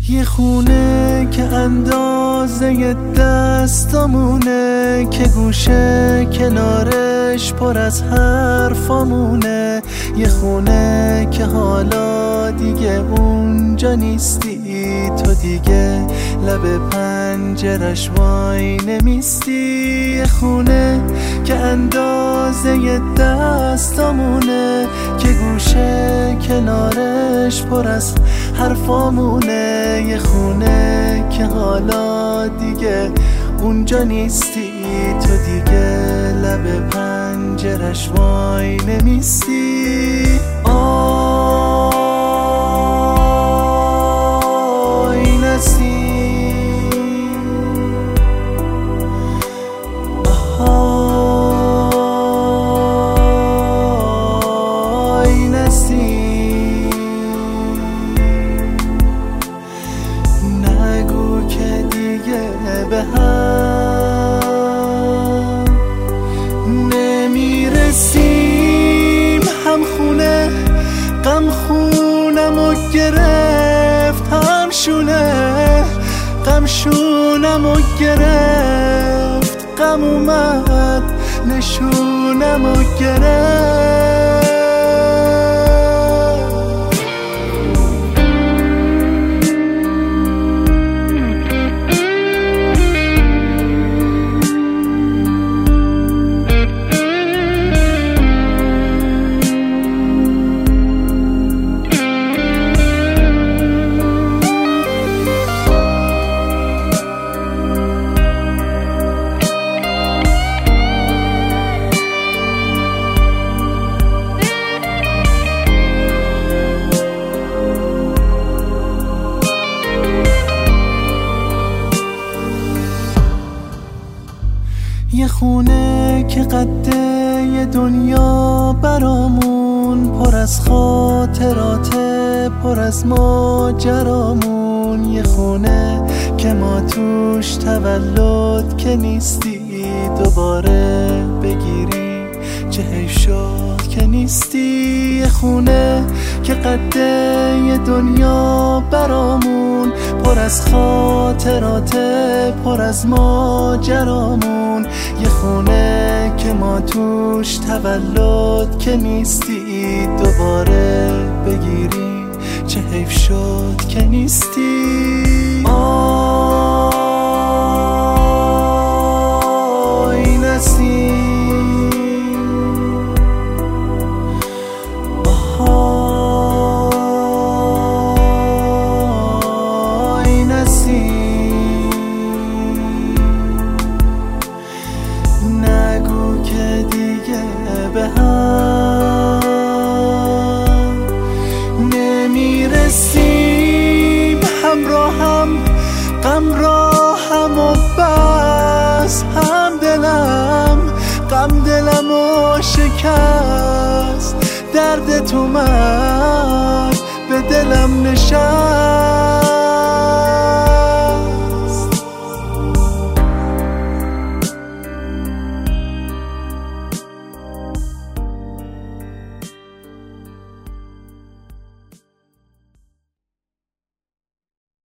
یه خونه که اندازه دستامونه، که گوشه کنارش پر از حرفامونه. یه خونه که حالا دیگه اونجا نیستی، تو دیگه لب پنجرش وای نمیستی. یه خونه که اندازه دستامونه، که گوشه کنارش پر از حرفامونه. یه خونه که حالا دیگه اونجا نیستی، تو دیگه لب پنجرش وای نمیستی. آی نسیم، آی نسیم، نگو که دیگه به هم نمیرسیم. همخونه غم خونمو گرفت، همشونه غم شونمو گرفت. غم اومد نشونمو گرفت. یه خونه که قده یه دنیا برامون، پر از خاطراته، پر از ماجرامون. یه خونه که ما توش تولد که نیستی، دوباره بگیری چه حیف شد که نیستی. یه خونه که قده یه دنیا برامون، پر از خاطراته، پر از ماجرامون. یه خونه که ما توش تولد که نیستی، دوباره بگیری چه حیف شد که نیستی. آی نسیم، آی نسیم، نگو که دیگه به هم نمیرسیم. همراهم غم راهم و بس، همدلم غم دلمو شکست. دردت اومد به دلم نشست.